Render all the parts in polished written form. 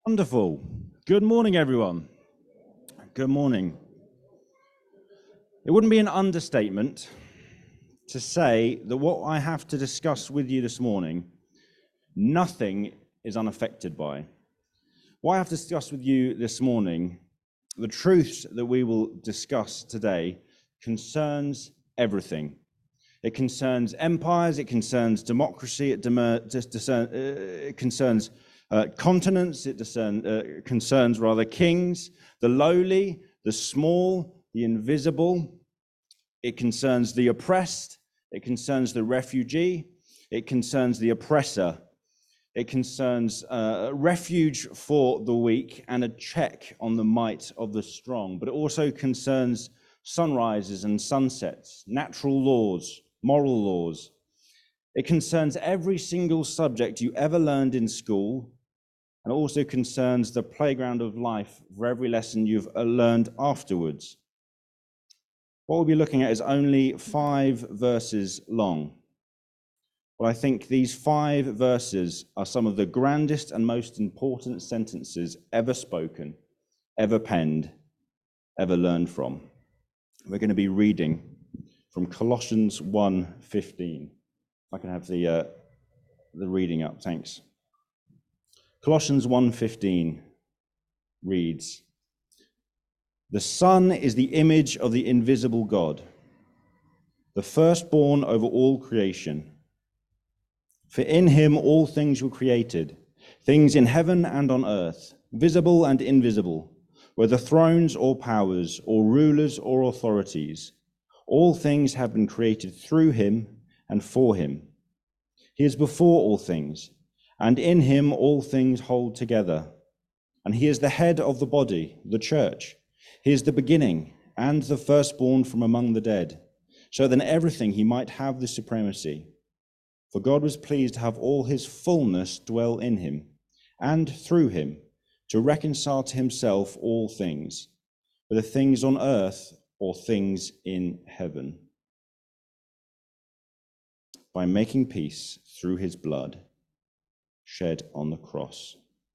Wonderful. Good morning, everyone. Good morning. It wouldn't be an understatement to say that what I have to discuss with you this morning, nothing is unaffected by. What I have to discuss with you this morning, the truths that we will discuss today, concerns everything. It concerns empires, it concerns democracy, it concerns continents, it concerns kings, the lowly, the small, the invisible. It concerns the oppressed, it concerns the refugee, it concerns the oppressor. It concerns refuge for the weak and a check on the might of the strong. But it also concerns sunrises and sunsets, natural laws, moral laws. It concerns every single subject you ever learned in school, and also concerns the playground of life for every lesson you've learned afterwards. What we'll be looking at is only 5 verses long. But I think these 5 verses are some of the grandest and most important sentences ever spoken, ever penned, ever learned from. We're going to be reading from Colossians 1:15. If I can have the reading up, thanks. Colossians 1:15 reads, "The Son is the image of the invisible God, the firstborn over all creation. For in him all things were created, things in heaven and on earth, visible and invisible, whether thrones or powers or rulers or authorities. All things have been created through him and for him. He is before all things, and in him all things hold together. And he is the head of the body, the church. He is the beginning and the firstborn from among the dead, so that in everything he might have the supremacy. For God was pleased to have all his fullness dwell in him, and through him to reconcile to himself all things, whether things on earth or things in heaven, by making peace through his blood shed on the cross."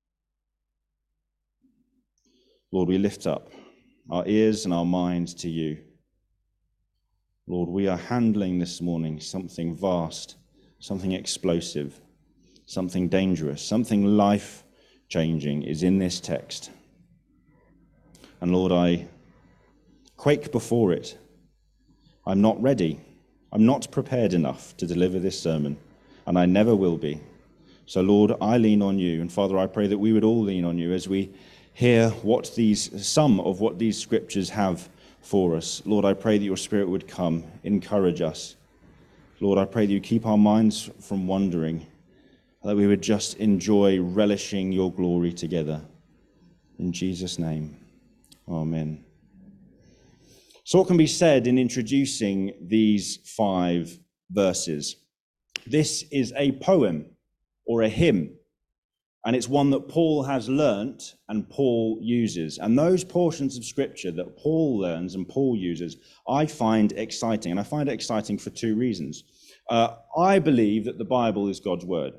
Lord, we lift up our ears and our minds to you. Lord, we are handling this morning something vast, something explosive, something dangerous, something life-changing is in this text. And Lord, I quake before it. I'm not ready. I'm not prepared enough to deliver this sermon, and I never will be. So Lord, I lean on you, and Father, I pray that we would all lean on you as we hear some of what these scriptures have for us. Lord, I pray that your Spirit would come, encourage us. Lord, I pray that you keep our minds from wandering, that we would just enjoy relishing your glory together. In Jesus' name, amen. So what can be said in introducing these 5 verses? This is a poem or a hymn, and it's one that Paul has learnt and Paul uses. And those portions of scripture that Paul learns and Paul uses, I find exciting. And I find it exciting for 2 reasons. I believe that the Bible is God's word.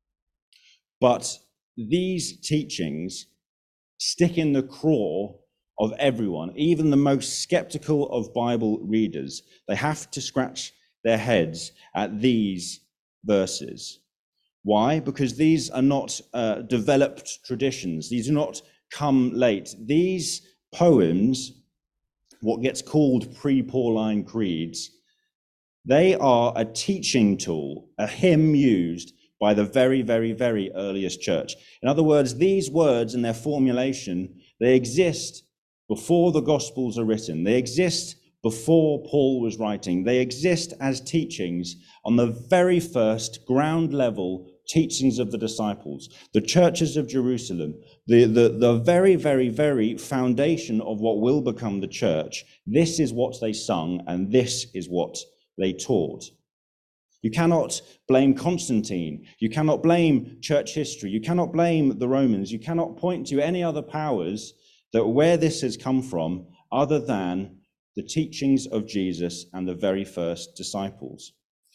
But these teachings stick in the craw of everyone, even the most skeptical of Bible readers. They have to scratch their heads at these verses. Why? Because these are not developed traditions. These do not come late. These poems, what gets called pre-Pauline creeds, they are a teaching tool, a hymn used by the very, very, very earliest church. In other words, these words and their formulation, they exist before the Gospels are written. They exist before Paul was writing. They exist as teachings on the very first ground level teachings of the disciples, the churches of Jerusalem, the very, very, very foundation of what will become the church. This is what they sung, and this is what they taught. You cannot blame Constantine. You cannot blame church history. You cannot blame the Romans. You cannot point to any other powers that where this has come from other than the teachings of Jesus and the very first disciples.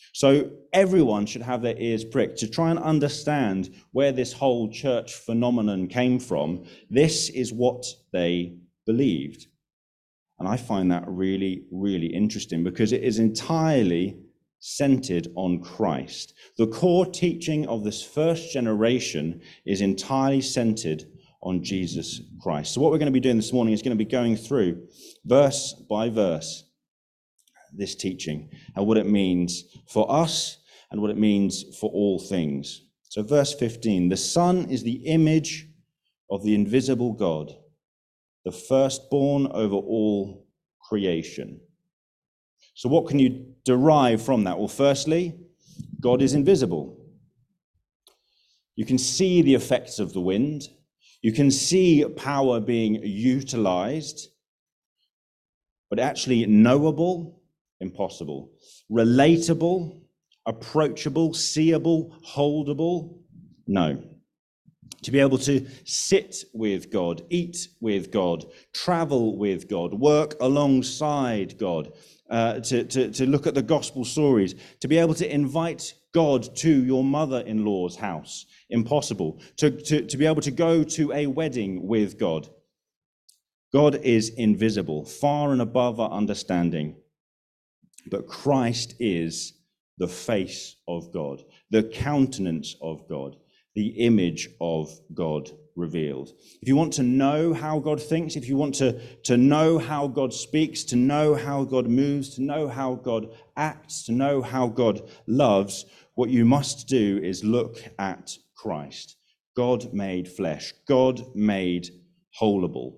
So everyone should have their ears pricked to try and understand where this whole church phenomenon came from. This is what they believed. And I find that really, really interesting because it is entirely centered on Christ. The core teaching of this first generation is entirely centered on Jesus Christ. So what we're going to be doing this morning is going to be going through verse by verse this teaching and what it means for us and what it means for all things. So verse 15, the Son is the image of the invisible God, the firstborn over all creation. So what can you derive from that? Well, firstly, God is invisible. You can see the effects of the wind. You can see power being utilized, but actually knowable, impossible. Relatable, approachable, seeable, holdable, no. To be able to sit with God, eat with God, travel with God, work alongside God, to look at the gospel stories, to be able to invite God to your mother-in-law's house, impossible. To be able to go to a wedding with God. God is invisible, far and above our understanding. But Christ is the face of God, the countenance of God, the image of God revealed. If you want to know how God thinks, if you want to know how God speaks, to know how God moves, to know how God acts, to know how God loves, what you must do is look at Christ. God made flesh. God made holdable.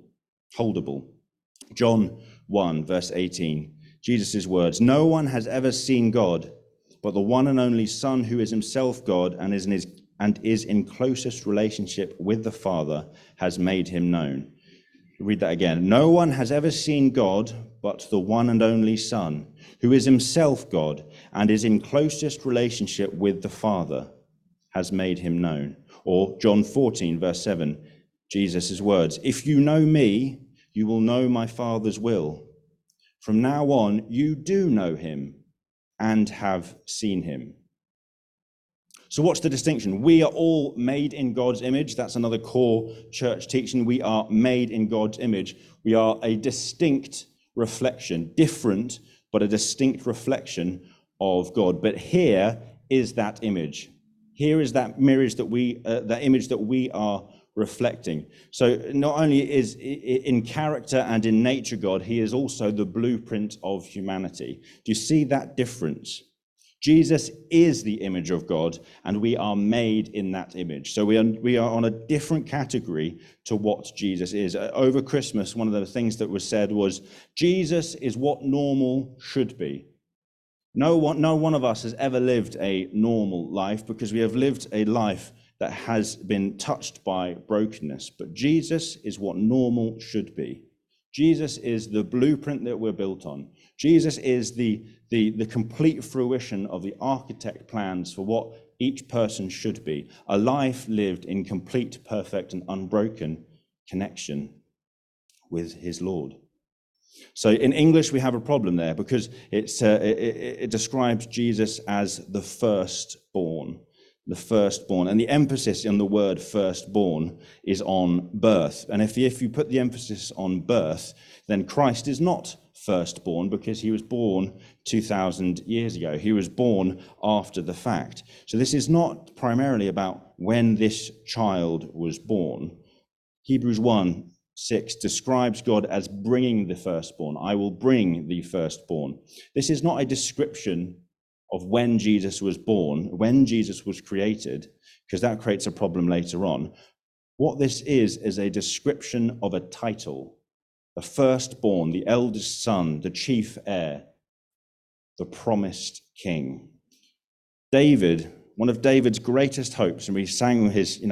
John 1, verse 18, Jesus' words, no one has ever seen God, but the one and only Son who is himself God and is in closest relationship with the Father has made him known. Read that again. No one has ever seen God but the one and only Son, who is himself God and is in closest relationship with the Father, has made him known. Or John 14, verse 7, Jesus' words, if you know me, you will know my Father's will. From now on, you do know him and have seen him. So what's the distinction? We are all made in God's image. That's another core church teaching. We are made in God's image. We are a distinct reflection, different, but a distinct reflection of God. But here is that image. Here is that mirror that image that we are reflecting. So not only is in character and in nature God, he is also the blueprint of humanity. Do you see that difference? Jesus is the image of God, and we are made in that image. So we are on a different category to what Jesus is. Over Christmas, one of the things that was said was, Jesus is what normal should be. No one of us has ever lived a normal life because we have lived a life that has been touched by brokenness. But Jesus is what normal should be. Jesus is the blueprint that we're built on. Jesus is the complete fruition of the architect plans for what each person should be. A life lived in complete, perfect, and unbroken connection with his Lord. So in English, we have a problem there because it describes Jesus as the firstborn. The firstborn. And the emphasis in the word firstborn is on birth. And if you put the emphasis on birth, then Christ is not firstborn because he was born 2,000 years ago. He was born after the fact. So this is not primarily about when this child was born. Hebrews 1:6 describes God as bringing the firstborn. I will bring the firstborn. This is not a description of when Jesus was born, when Jesus was created, because that creates a problem later on. What this is a description of a title, the firstborn, the eldest son, the chief heir, the promised king. David, one of David's greatest hopes, and we sang his,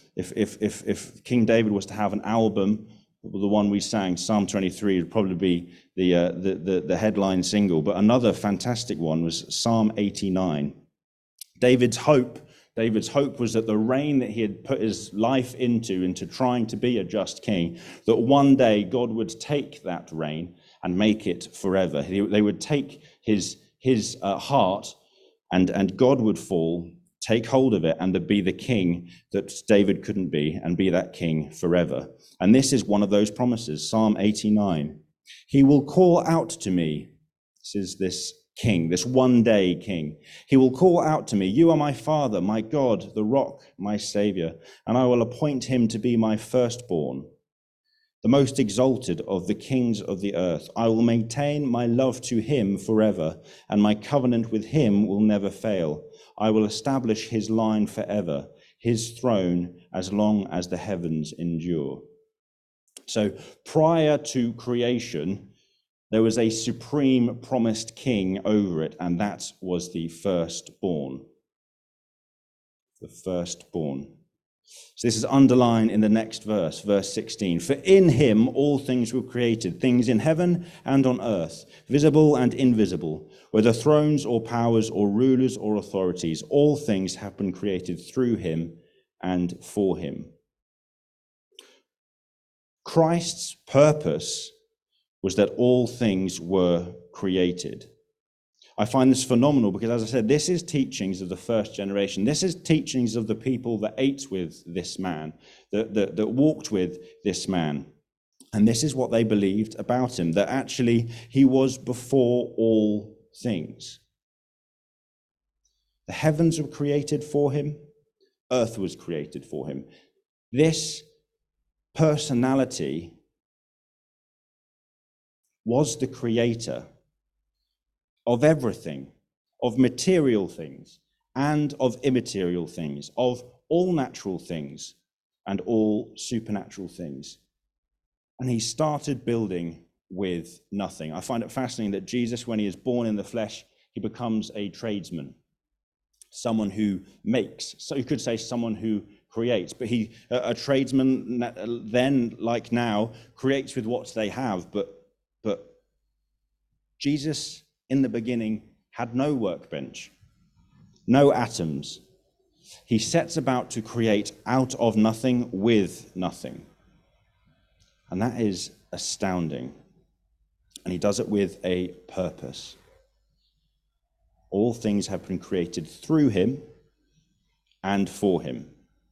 if King David was to have an album, the one we sang, Psalm 23, would probably be the headline single. But another fantastic one was Psalm 89. David's hope was that the reign that he had put his life into trying to be a just king, that one day God would take that reign and make it forever. They would take his heart and God would fall, take hold of it, and be the king that David couldn't be, and be that king forever. And this is one of those promises, Psalm 89. He will call out to me. This is this king, this one-day king. He will call out to me, you are my Father, my God, the rock, my Savior, and I will appoint him to be my firstborn, the most exalted of the kings of the earth. I will maintain my love to him forever, and my covenant with him will never fail. I will establish his line forever, his throne as long as the heavens endure. So prior to creation, there was a supreme promised king over it, and that was the firstborn. The firstborn. So this is underlined in the next verse, verse 16. For in him all things were created, things in heaven and on earth, visible and invisible, whether thrones or powers or rulers or authorities. All things have been created through him and for him. Christ's purpose was that all things were created. I find this phenomenal because, as I said, this is teachings of the first generation. This is teachings of the people that ate with this man, that walked with this man. And this is what they believed about him, that actually he was before all things. The heavens were created for him. Earth was created for him. This personality was the creator of everything, of material things and of immaterial things, of all natural things and all supernatural things. And he started building with nothing. I find it fascinating that Jesus, when he is born in the flesh, he becomes a tradesman, someone who makes. So you could say someone who creates, but a tradesman then, like now, creates with what they have, but Jesus in the beginning had no workbench, no atoms. He sets about to create out of nothing with nothing. And that is astounding. And he does it with a purpose. All things have been created through him and for him.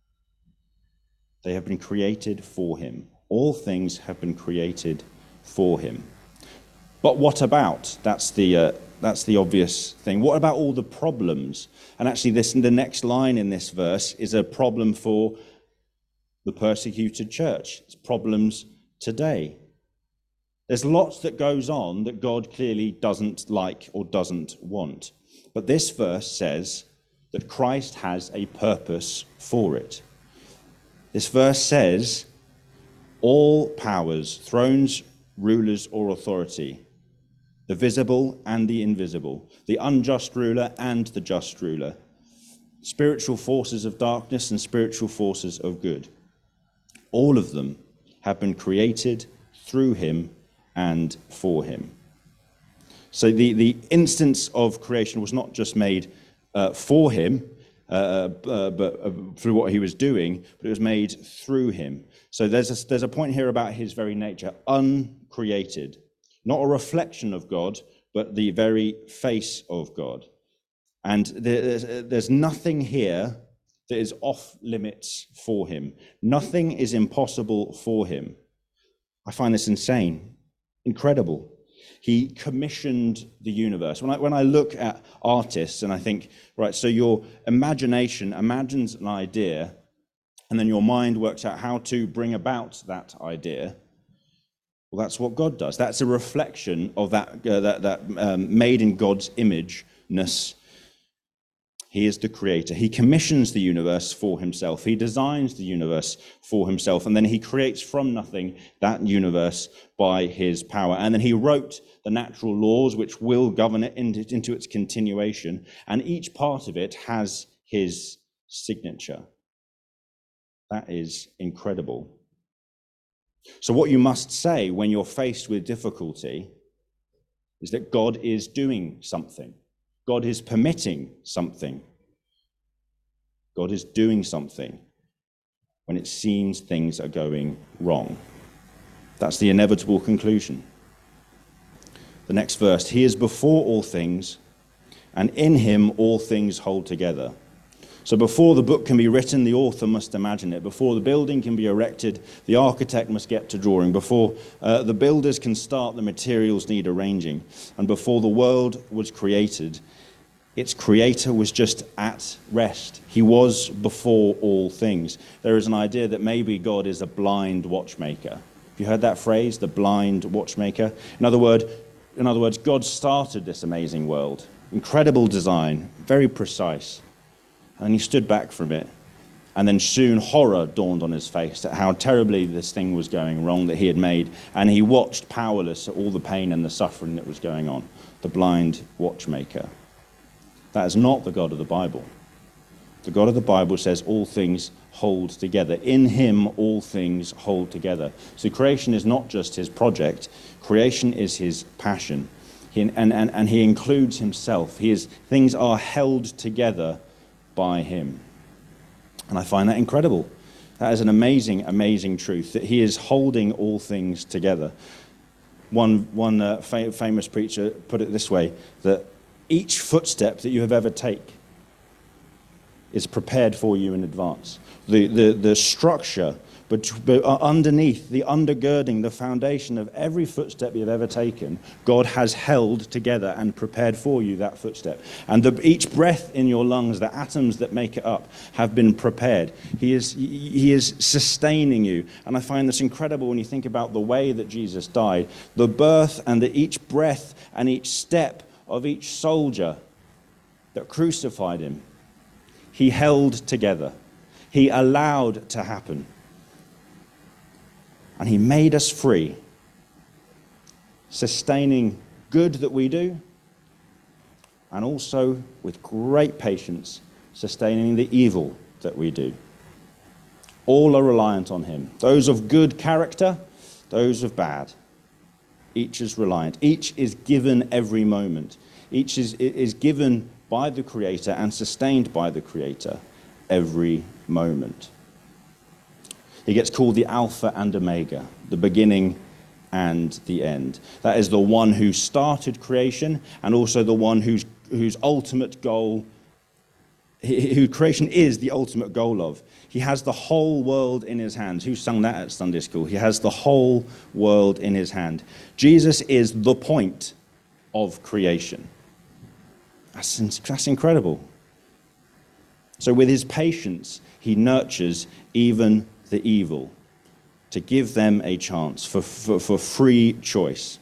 They have been created for him. All things have been created for him. But what about? That's the obvious thing. What about all the problems? And actually, the next line in this verse is a problem for the persecuted church. It's problems today. There's lots that goes on that God clearly doesn't like or doesn't want. But this verse says that Christ has a purpose for it. This verse says, all powers, thrones, rulers, or authority, the visible and the invisible, the unjust ruler and the just ruler, spiritual forces of darkness and spiritual forces of good. All of them have been created through him and for him. So the instance of creation was not just made for him, but through what he was doing, but it was made through him. So there's a point here about his very nature, uncreated. Not a reflection of God, but the very face of God. And there's nothing here that is off limits for him. Nothing is impossible for him. I find this insane, incredible. He commissioned the universe. When I look at artists and I think, right, so your imagination imagines an idea, and then your mind works out how to bring about that idea. Well, that's what God does. That's a reflection of that made in God's imageness. He is the creator. He commissions the universe for himself. He designs the universe for himself. And then he creates from nothing that universe by his power. And then he wrote the natural laws which will govern it into its continuation. And each part of it has his signature. That is incredible. So what you must say when you're faced with difficulty is that God is doing something. God is permitting something. God is doing something when it seems things are going wrong. That's the inevitable conclusion. The next verse, he is before all things, and in him all things hold together. So before the book can be written, the author must imagine it. Before the building can be erected, the architect must get to drawing. Before the builders can start, the materials need arranging. And before the world was created, its creator was just at rest. He was before all things. There is an idea that maybe God is a blind watchmaker. Have you heard that phrase, the blind watchmaker? In other words, God started this amazing world. Incredible design, very precise. And he stood back from it. And then soon horror dawned on his face at how terribly this thing was going wrong that he had made. And he watched powerless at all the pain and the suffering that was going on. The blind watchmaker. That is not the God of the Bible. The God of the Bible says all things hold together. In him, all things hold together. So creation is not just his project. Creation is his passion. And he includes himself. Things are held together by him. And I find that incredible. That is an amazing, amazing truth, that he is holding all things together. One famous preacher put it this way, that each footstep that you have ever taken is prepared for you in advance. The structure, but underneath, the undergirding, the foundation of every footstep you've ever taken, God has held together and prepared for you that footstep. And each breath in your lungs, the atoms that make it up, have been prepared. He is sustaining you. And I find this incredible when you think about the way that Jesus died. The birth and each breath and each step of each soldier that crucified him, he held together. He allowed to happen. And he made us free, sustaining good that we do, and also with great patience, sustaining the evil that we do. All are reliant on him. Those of good character, those of bad. Each is reliant. Each is given every moment. Each is given by the Creator and sustained by the Creator every moment. He gets called the Alpha and Omega, the beginning and the end. That is the one who started creation and also the one whose ultimate goal, who creation is the ultimate goal of. He has the whole world in his hands. Who sung that at Sunday school? He has the whole world in his hand. Jesus is the point of creation. That's incredible. So with his patience, he nurtures even the evil to give them a chance for free choice.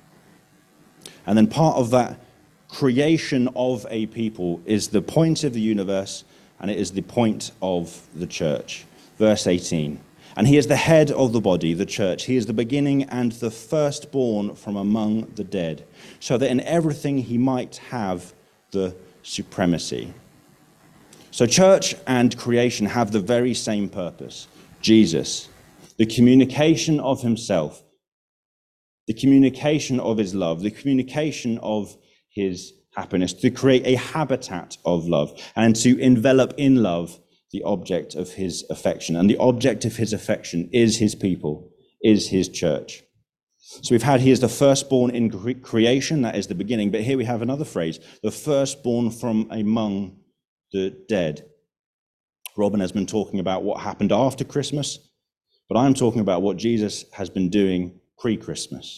And then part of that creation of a people is the point of the universe, and it is the point of the church. Verse 18. And he is the head of the body, the church. He is the beginning and the firstborn from among the dead, so that in everything he might have the supremacy. So church and creation have the very same purpose. Jesus, the communication of himself, the communication of his love, the communication of his happiness, to create a habitat of love and to envelop in love the object of his affection. And the object of his affection is his people, is his church. So we've had, he is the firstborn in creation, that is the beginning. But here we have another phrase, the firstborn from among the dead. Robin has been talking about what happened after Christmas, but I'm talking about what Jesus has been doing pre-Christmas.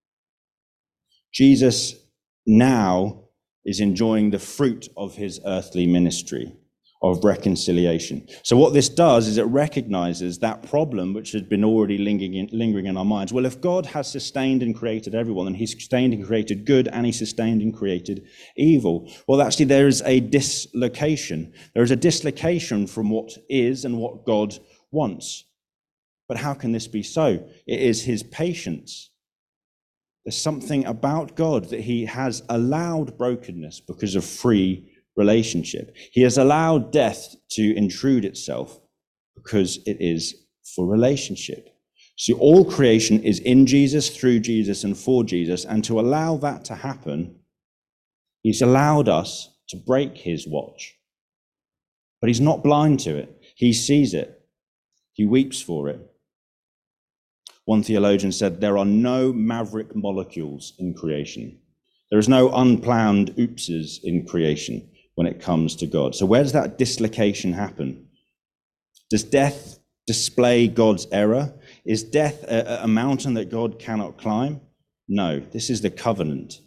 Jesus now is enjoying the fruit of his earthly ministry of reconciliation. So what this does is it recognizes that problem which had been already lingering in our minds. Well, if God has sustained and created everyone, and he sustained and created good, and he sustained and created evil, well, actually there is a dislocation. There is a dislocation from what is and what God wants. But how can this be so? It is his patience. There's something about God that he has allowed brokenness because of free relationship. He has allowed death to intrude itself because it is for relationship. So all creation is in Jesus, through Jesus, and for Jesus. And to allow that to happen, he's allowed us to break his watch. But he's not blind to it. He sees it. He weeps for it. One theologian said, there are no maverick molecules in creation. There is no unplanned oopses in creation when it comes to God. So where does that dislocation happen? Does death display God's error? Is death a mountain that God cannot climb? No, this is the covenant.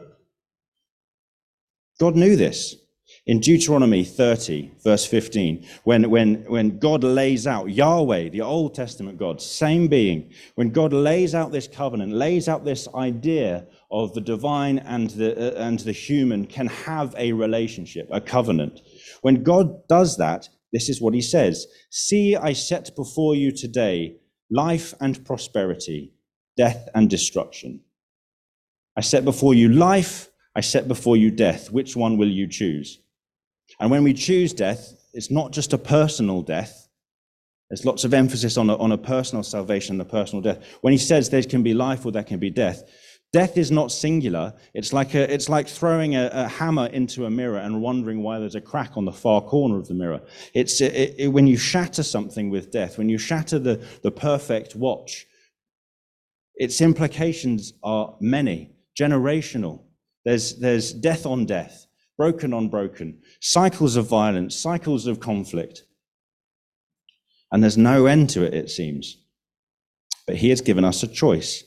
God knew this. In Deuteronomy 30, verse 15, when God lays out, Yahweh, the Old Testament God, same being, when God lays out this covenant, lays out this idea of the divine and the human can have a relationship, a covenant. When God does that, this is what he says: "See, I set before you today life and prosperity, death and destruction. I set before you life, I set before you death. Which one will you choose?" And when we choose death, it's not just a personal death. There's lots of emphasis on a personal salvation and a personal death. When he says there can be life or there can be death, death is not singular. It's like throwing a hammer into a mirror and wondering why there's a crack on the far corner of the mirror. When you shatter something with death, when you shatter the perfect watch, its implications are many, generational. There's death on death, broken on broken, cycles of violence, cycles of conflict. And there's no end to it, it seems. But he has given us a choice.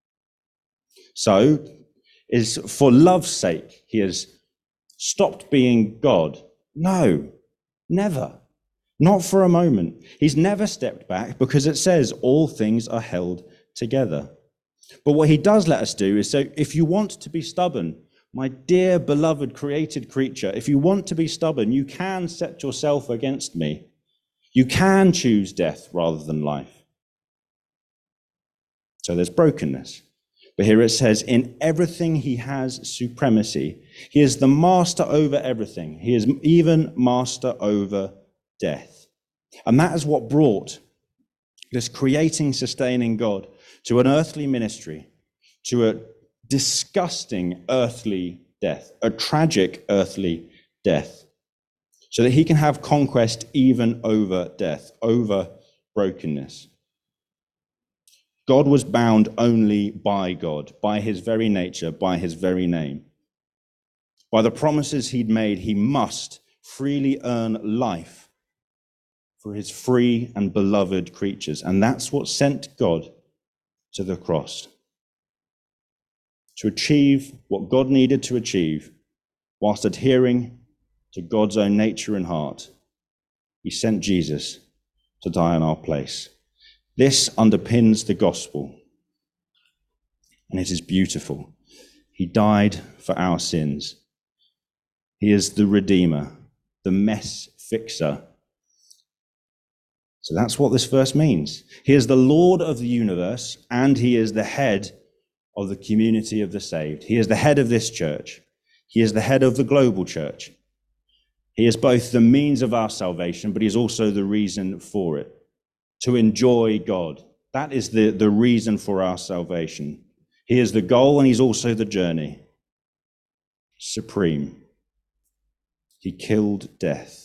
So, is for love's sake, he has stopped being God? No, never. Not for a moment. He's never stepped back, because it says all things are held together. But what he does let us do is say, if you want to be stubborn, my dear beloved created creature, if you want to be stubborn, you can set yourself against me. You can choose death rather than life. So there's brokenness. But here it says, in everything he has supremacy. He is the master over everything. He is even master over death. And that is what brought this creating, sustaining God to an earthly ministry, to a disgusting earthly death, a tragic earthly death, so that he can have conquest even over death, over brokenness. God was bound only by God, by his very nature, by his very name. By the promises he'd made, he must freely earn life for his free and beloved creatures. And that's what sent God to the cross. To achieve what God needed to achieve, whilst adhering to God's own nature and heart, he sent Jesus to die in our place. This underpins the gospel, and it is beautiful. He died for our sins. He is the Redeemer, the mess fixer. So that's what this verse means. He is the Lord of the universe, and he is the head of the community of the saved. He is the head of this church. He is the head of the global church. He is both the means of our salvation, but he is also the reason for it. To enjoy God. That is the reason for our salvation. He is the goal, and he's also the journey. Supreme. He killed death.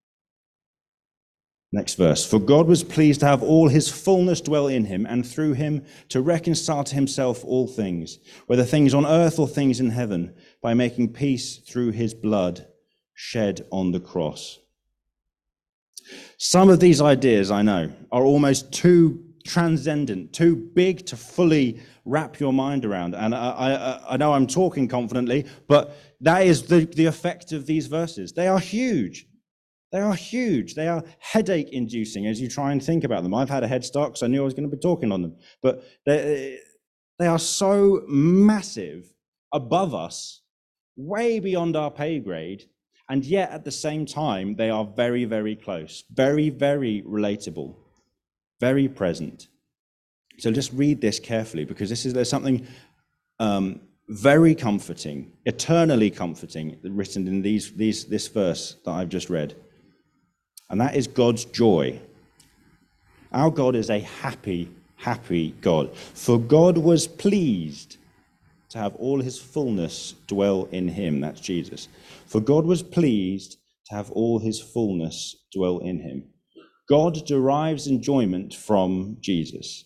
Next verse. For God was pleased to have all his fullness dwell in him, and through him to reconcile to himself all things, whether things on earth or things in heaven, by making peace through his blood shed on the cross. Some of these ideas, I know, are almost too transcendent, too big to fully wrap your mind around. And I know I'm talking confidently, but that is the effect of these verses. They are huge. They are huge. They are headache-inducing as you try and think about them. I've had a head start because I knew I was going to be talking on them. But they are so massive, above us, way beyond our pay grade, and yet at the same time, they are very, very close, very, very relatable, very present. So just read this carefully, because there's something very comforting, eternally comforting, written in this verse that I've just read. And that is God's joy. Our God is a happy, happy God. For God was pleased to have all his fullness dwell in him. That's Jesus. For God was pleased to have all his fullness dwell in him. God derives enjoyment from Jesus.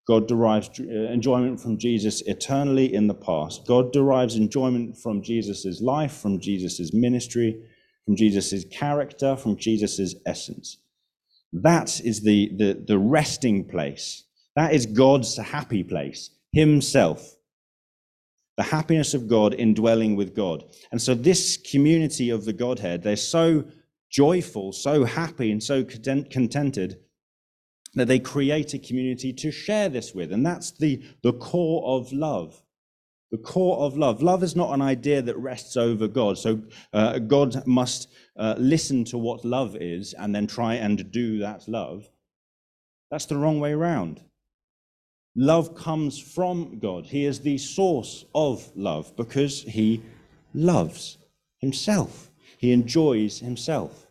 God derives enjoyment from Jesus eternally in the past. God derives enjoyment from Jesus' life, from Jesus' ministry, from Jesus' character, from Jesus' essence. That is the resting place. That is God's happy place, himself. The happiness of God indwelling with God. And so this community of the Godhead, they're so joyful, so happy, and so contented that they create a community to share this with. And that's the core of love. The core of love. Love is not an idea that rests over God. So God must listen to what love is and then try and do that love. That's the wrong way around. Love comes from God. He is the source of love because he loves himself. He enjoys himself.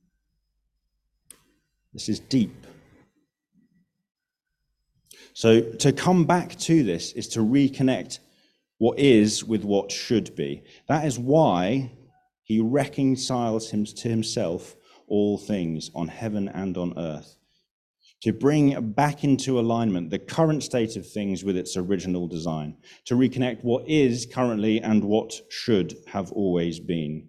This is deep. So to come back to this is to reconnect what is with what should be. That is why he reconciles to himself all things on heaven and on earth, to bring back into alignment the current state of things with its original design, to reconnect what is currently and what should have always been.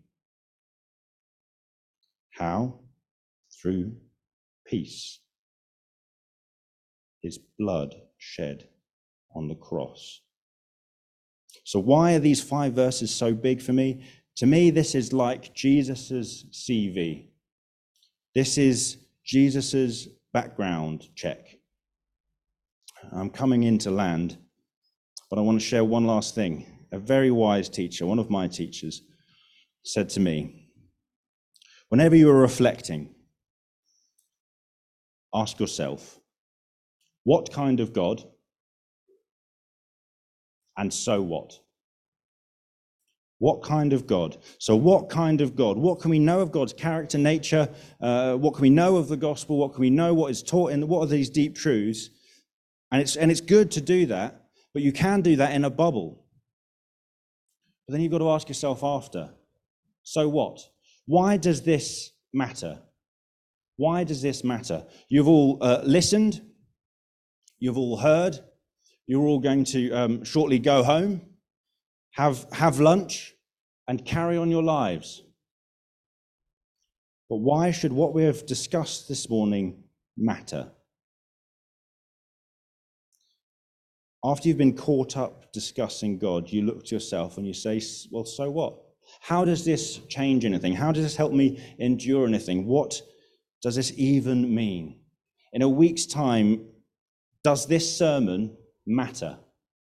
How? Through peace. His blood shed on the cross. So why are these 5 verses so big for me? To me, this is like Jesus's CV. This is Jesus's background check. I'm coming into land, but I want to share one last thing. A very wise teacher, one of my teachers, said to me, whenever you are reflecting, ask yourself, what kind of God and so what? What kind of God? So what kind of God? What can we know of God's character, nature? What can we know of the gospel? What can we know what is taught in? What are these deep truths? And it's good to do that, but you can do that in a bubble. But then you've got to ask yourself after, so what? Why does this matter? Why does this matter? You've all listened. You've all heard. You're all going to shortly go home, have lunch, and carry on your lives. But why should what we have discussed this morning matter? After you've been caught up discussing God, you look to yourself and you say, well, so what? How does this change anything? How does this help me endure anything? What does this even mean? In a week's time, does this sermon matter?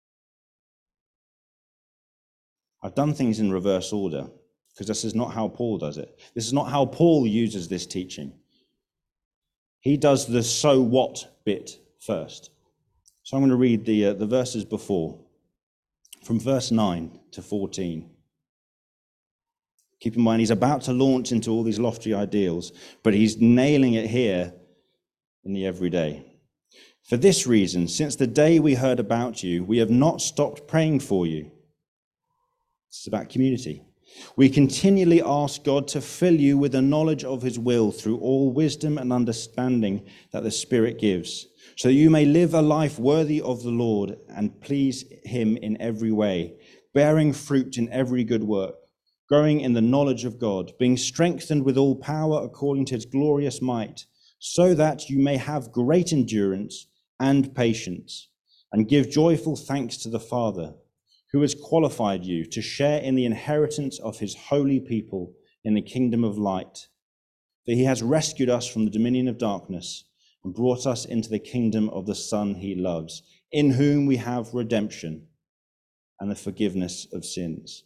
I've done things in reverse order because this is not how Paul does it. This is not how Paul uses this teaching. He does the so what bit first. So I'm going to read the verses before, from verse 9 to 14. Keep in mind, he's about to launch into all these lofty ideals, but he's nailing it here in the everyday. For this reason, since the day we heard about you, we have not stopped praying for you. It's about community. We continually ask God to fill you with the knowledge of his will through all wisdom and understanding that the Spirit gives, so that you may live a life worthy of the Lord and please him in every way, bearing fruit in every good work, growing in the knowledge of God, being strengthened with all power according to his glorious might, so that you may have great endurance and patience, and give joyful thanks to the Father, who has qualified you to share in the inheritance of his holy people in the kingdom of light. For he has rescued us from the dominion of darkness and brought us into the kingdom of the Son he loves, in whom we have redemption and the forgiveness of sins.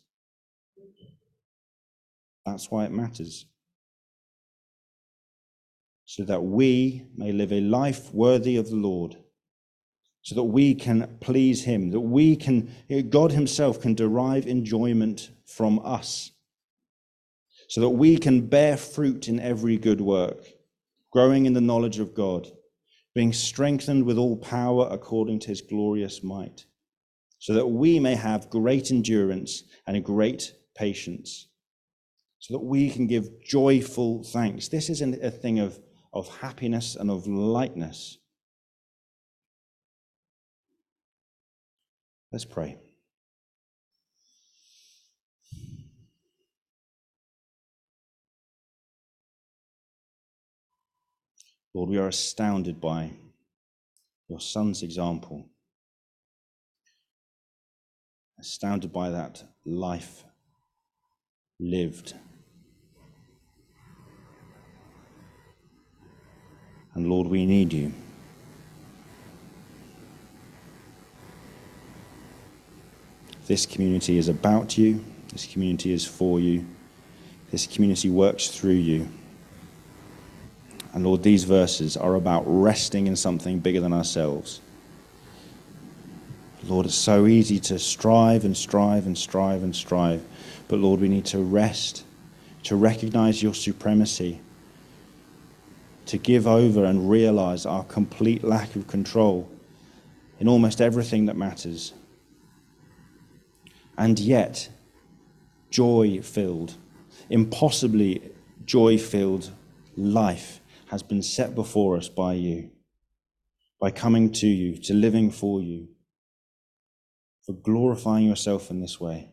That's why it matters. So that we may live a life worthy of the Lord, so that we can please him, that God himself can derive enjoyment from us, so that we can bear fruit in every good work, growing in the knowledge of God, being strengthened with all power according to his glorious might, so that we may have great endurance and a great patience, so that we can give joyful thanks. This is a thing of happiness and of lightness. Let's pray. Lord, we are astounded by your Son's example, astounded by that life lived. And Lord, we need you. This community is about you. This community is for you. This community works through you. And Lord, these verses are about resting in something bigger than ourselves. Lord, it's so easy to strive and strive and strive and strive. But Lord, we need to rest, to recognize your supremacy, to give over and realize our complete lack of control in almost everything that matters. And yet, joy-filled, impossibly joy-filled life has been set before us by you, by coming to you, to living for you, for glorifying yourself in this way,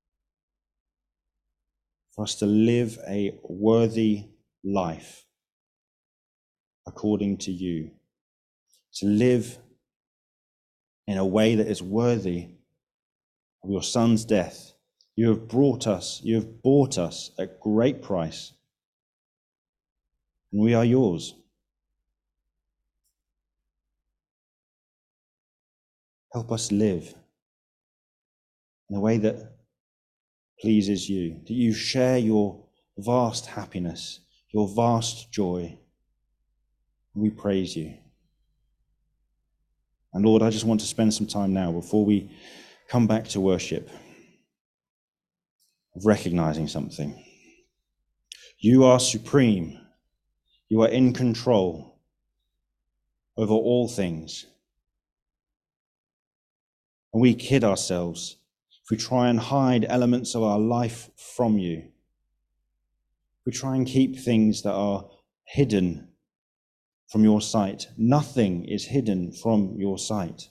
for us to live a worthy life according to you, to live in a way that is worthy of your Son's death. You have bought us at great price, and we are yours. Help us live in a way that pleases you, that you share your vast happiness, your vast joy. We praise you. And Lord, I just want to spend some time now before we come back to worship of recognizing something. You are supreme. You are in control over all things. And we kid ourselves if we try and hide elements of our life from you. If we try and keep things that are hidden from your sight. Nothing is hidden from your sight.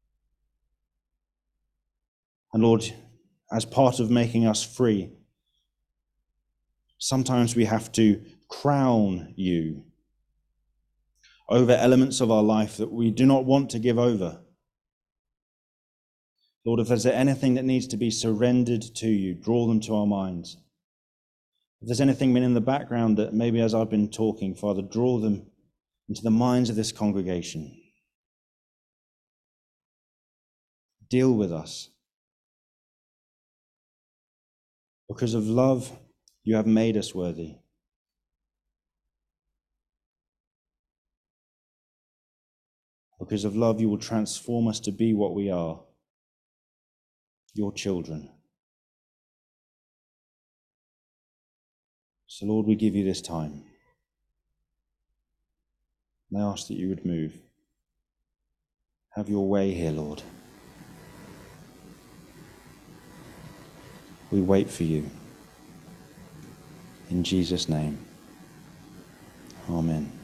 And Lord, as part of making us free, sometimes we have to crown you over elements of our life that we do not want to give over. Lord, if there's anything that needs to be surrendered to you, draw them to our minds. If there's anything been in the background that maybe as I've been talking, Father, draw them into the minds of this congregation. Deal with us. Because of love, you have made us worthy. Because of love, you will transform us to be what we are, your children. So, Lord, we give you this time. And I ask that you would move. Have your way here, Lord. We wait for you. In Jesus' name. Amen.